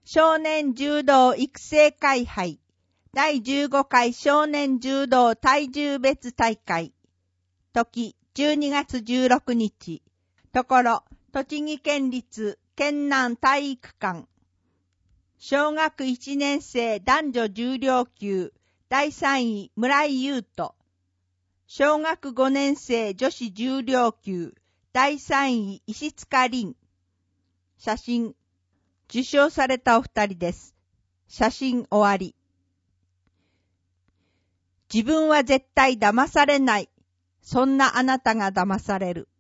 少年柔道育成会杯第15回少年柔道体重別大会時12月16日ところ栃木県立県南体育館小学1年生男女重量級第3位村井優斗小学5年生女子重量級第3位石塚凛写真受賞されたお二人です。写真終わり。自分は絶対騙されない。そんなあなたが騙される。